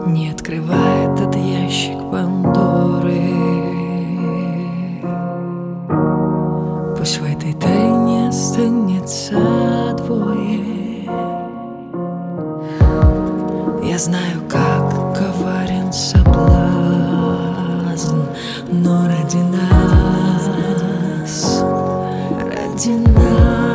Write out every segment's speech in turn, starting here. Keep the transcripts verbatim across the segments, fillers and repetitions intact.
Не открывай этот ящик Пандоры. Пусть в этой тайне останется двое. Я знаю, как коварен соблазн, но ради нас, ради нас.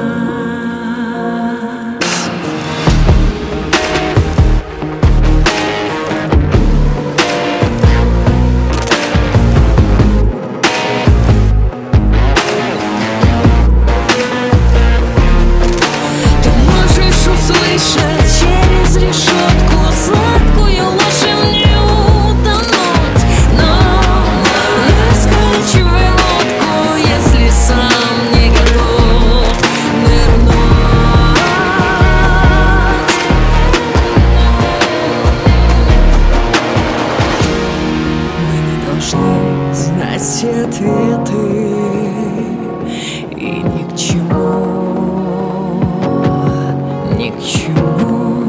Знать все ответы и ни к чему, ни к чему.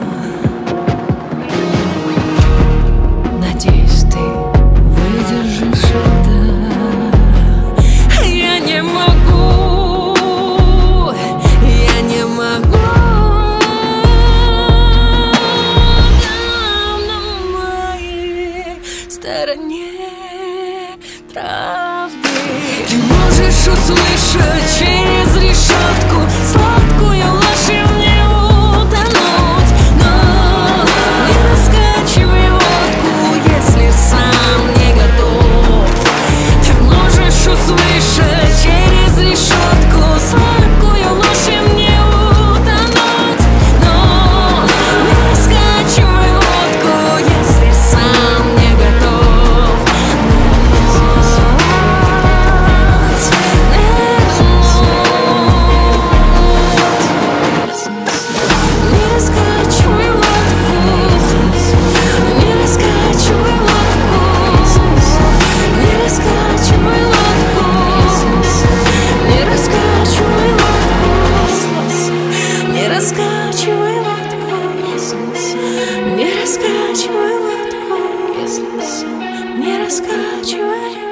Надеюсь, ты выдержишь это. Я не могу, я не могу. Там на моей стороне правды ты можешь услышать через решетку сладкую ложь, и в ней утонуть. Но не раскачивай лодку, если сам не готов. Ты можешь услышать через решетку сладкую ложь, и в ней утонуть. Но не раскачивай лодку, если сам не готов. Не раскачивай лодку, не раскачивай лодку, не раскачивай.